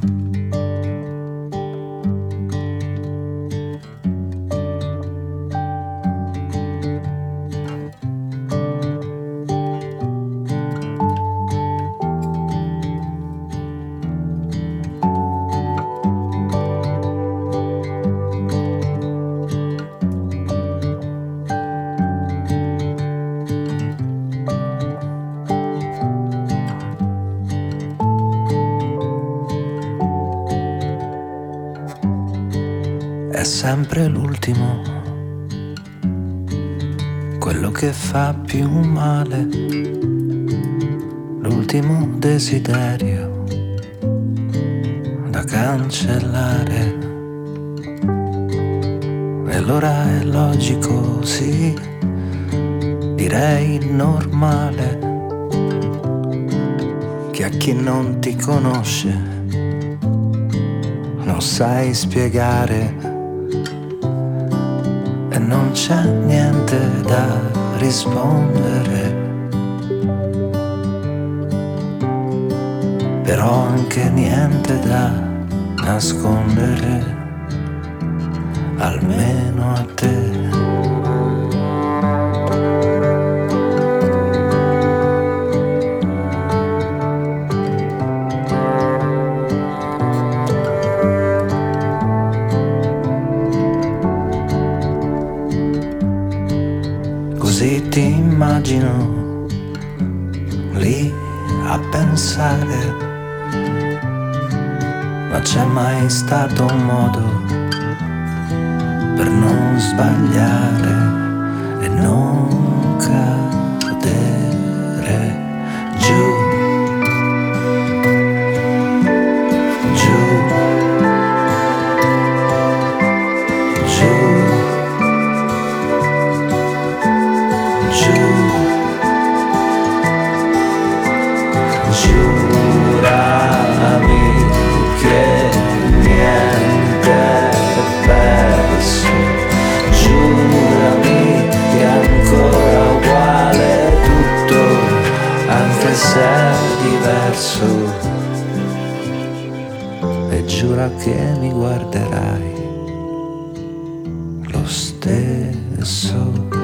È sempre l'ultimo, quello che fa più male, l'ultimo desiderio da cancellare. E allora è logico, sì, direi normale, che a chi non ti conosce non sai spiegare. E non c'è niente da rispondere, però anche niente da nascondere, almeno a te. Così ti immagino lì a pensare, ma c'è mai stato un modo per non sbagliare e non cadere giù, giù, giù, giù. Giurami che niente è perso, giurami che è ancora uguale tutto, anche se è diverso, e giura che mi guarderai lo stesso.